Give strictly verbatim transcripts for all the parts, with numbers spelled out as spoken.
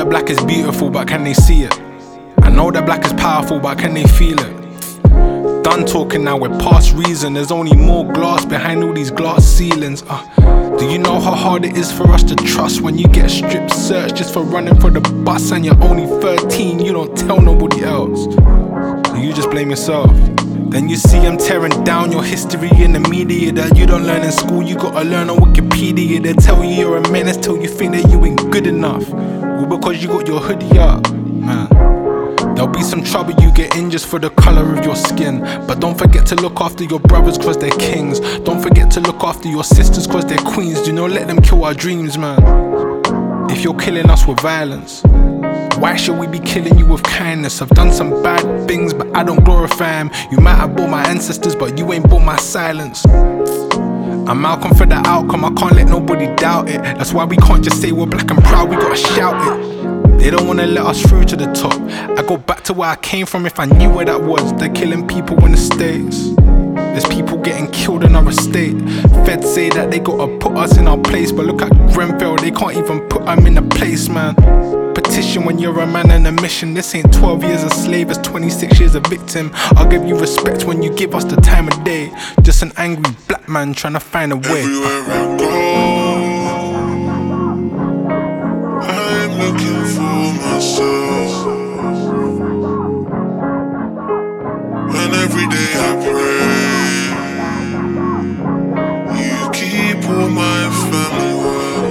that black is beautiful, but can they see it? I know that black is powerful, but can they feel it? Done talking now, we're past reason. There's only more glass behind all these glass ceilings. uh, Do you know how hard it is for us to trust when you get strip searched just for running for the bus and you're only thirteen? You don't tell nobody else, so you just blame yourself. Then you see them tearing down your history in the media that you don't learn in school. You gotta learn on Wikipedia. They tell you you're a menace till you think that you ain't good enough. Well, because you got your hoodie up, man. There'll be some trouble you get in just for the colour of your skin. But don't forget to look after your brothers cause they're kings. Don't forget to look after your sisters cause they're queens. Do not let them kill our dreams, man. If you're killing us with violence, why should we be killing you with kindness? I've done some bad things, but I don't glorify them. You might have bought my ancestors, but you ain't bought my silence. I'm Malcolm for the outcome, I can't let nobody doubt it. That's why we can't just say we're black and proud, we gotta shout it. They don't wanna let us through to the top. I go back to where I came from if I knew where that was. They're killing people in the States. There's people getting killed in our estate. Feds say that they gotta put us in our place, but look at Grenfell, they can't even put them in a place, man. Petition when you're a man on a mission. This ain't twelve years a slave, it's twenty-six years a victim. I'll give you respect when you give us the time of day. Just an angry black man trying to find a way. Everywhere I go, I'm looking for myself. And every day I pray you keep all my family well.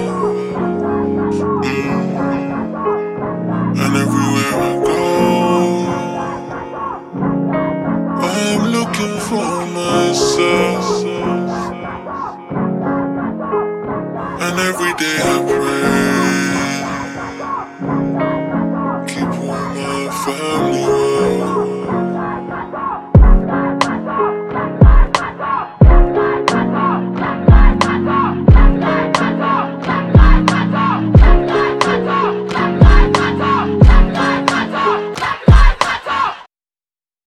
mm. And everywhere I go, I'm looking for myself. And every day I pray